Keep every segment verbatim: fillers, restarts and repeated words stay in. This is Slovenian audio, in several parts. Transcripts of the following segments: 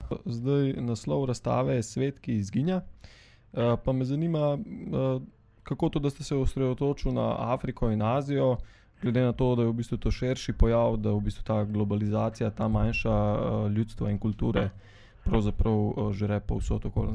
Zdaj naslov razstave je Svet, ki izginja. Pa me zanima, kako to, da ste se osredotočili na Afriko in Azijo, glede na to, da je v bistvu to širši pojav, da v bistvu ta globalizacija, ta manjša ljudstva in kulture pravzaprav žre povsod okoli.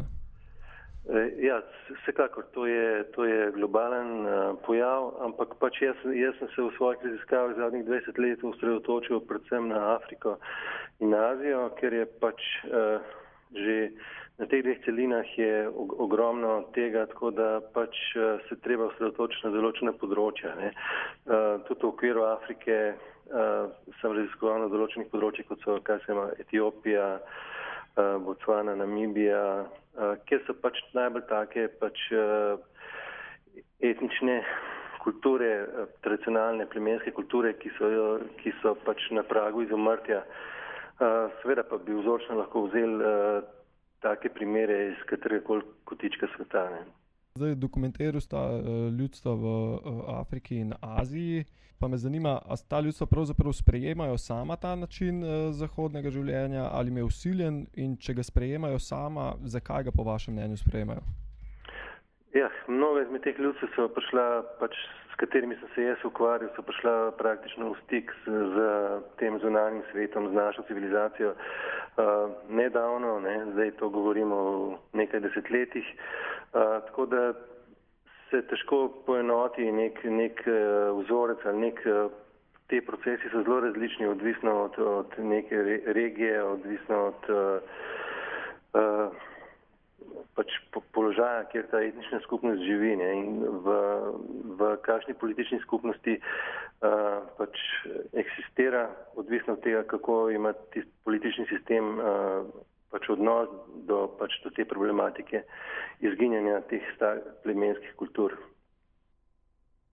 Ja, vsekakor, to je, to je globalen uh, pojav, ampak pač jaz, jaz sem se v svojih raziskavah zadnjih dvajset let osredotočil predvsem na Afriko in Azijo, ker je pač uh, že na teh dveh celinah je ogromno tega, tako da pač uh, se treba osredotočiti na določene področja. Ne. Uh, tudi v okviru Afrike uh, sem raziskoval na določenih področjih, kot so, kaj se ima, Etiopija, uh, Botswana, Namibija, Uh, kjer so pač najbolj take pač, uh, etnične kulture, uh, tradicionalne plemenske kulture, ki so, ki so pač na pragu izumrtja. Uh, seveda pa bi vzorčno lahko vzeli uh, take primere iz kateregakoli kotička sveta. Ne. Zdaj, dokumentiral sta uh, ljudstva v uh, Afriki in Aziji, pa me zanima, a ta ljudstva pravzaprav sprejemajo sama ta način uh, zahodnega življenja ali je vsiljen, in če ga sprejemajo sama, zakaj ga po vašem mnenju sprejemajo? Ja, mnogo izmed teh ljudstv so prišla, pač, s katerimi sem se jaz ukvarjal, so prišla praktično v stik z, z tem zunanjim svetom, z našo civilizacijo. Uh, nedavno, ne, zdaj to govorimo o nekaj desetletjih, uh, tako da se težko poenoti nek, nek uh, vzorec ali nek, uh, te procesi so zelo različni, odvisno od, od neke re, regije, odvisno od uh, uh, pač po, položaja, kjer ta etnična skupnost živi, ne, in v, v kakšni politični skupnosti uh, pač eksistira, odvisno od tega, kako ima tisti politični sistem uh, pač odnos do, pač do te problematike izginjanja teh star plemenskih kultur.